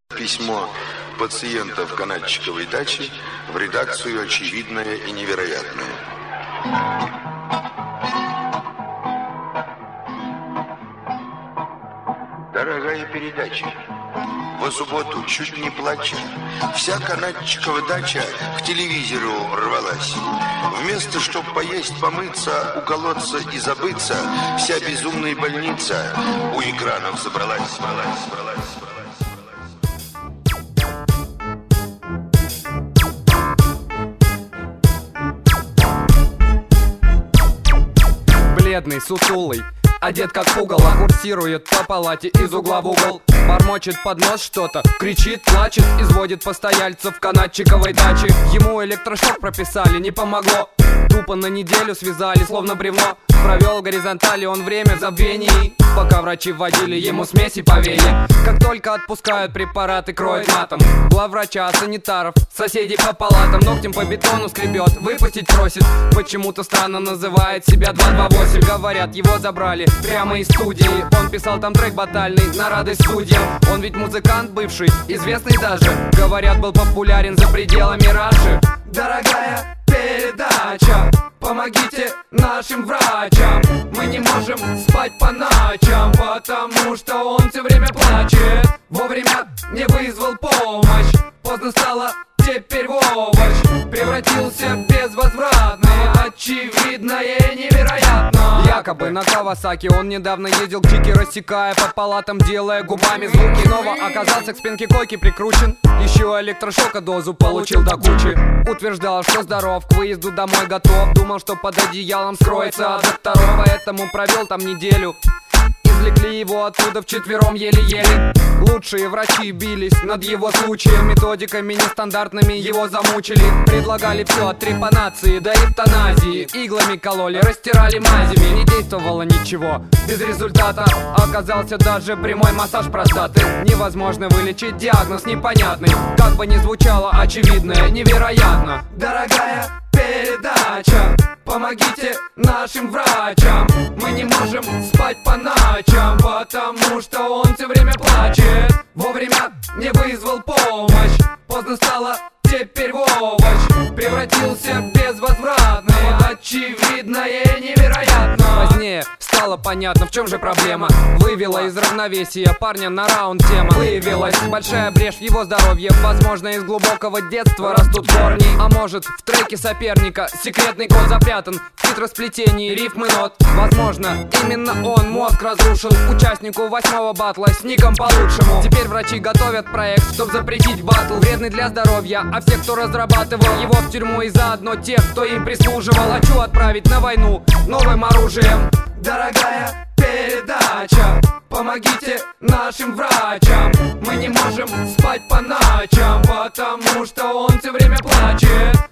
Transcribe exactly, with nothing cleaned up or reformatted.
Письмо пациентов канатчиковой дачи в редакцию «Очевидное и невероятное». Дорогая передача, в субботу чуть не плача, вся канатчикова дача к телевизору рвалась. Вместо чтоб поесть, помыться, уколоться и забыться, вся безумная больница у экранов собралась, собралась, собралась, собралась. Бледный, сутулый, одет как пугало, курсирует по палате из угла в угол. Бормочет под нос что-то, кричит, плачет, изводит постояльцев канатчиковой дачи. Ему электрошок прописали, не помогло. Тупо на неделю связали, словно бревно. Провел горизонтали он время в забвении, пока врачи вводили ему смеси по вене. Как только отпускают препараты, кроет матом главврача, санитаров, соседей по палатам. Ногтем по бетону скребет, выпустить просит. Почему-то странно называет себя два два восемь. Говорят, его забрали прямо из студии. Он писал там трек батальный на радость судьям. Он ведь музыкант бывший, известный даже. Говорят, был популярен за пределами Раши. Дорогая передача, помогите нашим врачам. Мы не можем спать по ночам, потому что он все время плачет. Вовремя не вызвал помощь, поздно стало теперь в овощ. Превратился безвозвратно, очевидное и невероятно. Якобы на Кавасаки он недавно ездил к Чике, рассекая по палатам, делая губами звуки. Снова оказался к спинке койки прикручен, еще электрошока дозу получил до кучи. Утверждал, что здоров, к выезду домой готов. Думал, что под одеялом скроется от докторов, поэтому провел там неделю. Извлекли его оттуда вчетвером еле-еле. Лучшие врачи бились над его случаем, методиками нестандартными его замучили. Предлагали все от трепанации до эвтаназии. Иглами кололи, растирали мазями. Не действовало ничего, без результата. Оказался даже прямой массаж простаты. Невозможно вылечить диагноз непонятный. Как бы ни звучало очевидное, невероятно. Дорогая передача, помогите нашим врачам. Мы не можем спать по ночам, потому что он все время плачет. Вовремя не вызвал помощь, поздно стало теперь в овощ. Превратился безвозвратно, очевидное и невероятно. Позднее стало понятно, в чем же проблема. Вывела из равновесия парня на раунд тема. Выявилась большая брешь в его здоровье. Возможно, из глубокого детства растут корни. А может, в треке соперника секретный код запрятан в хитросплетении рифм и нот. Возможно, именно он мозг разрушил участнику восьмого батла с ником по-лучшему. Теперь врачи готовят проект, чтоб запретить батл, вредный для здоровья. А все, кто разрабатывал его, в тюрьму, и заодно тех, кто им прислуживал. Хочу отправить на войну новым оружием. Дорогая передача, помогите нашим врачам. Мы не можем спать по ночам, потому что он все время плачет.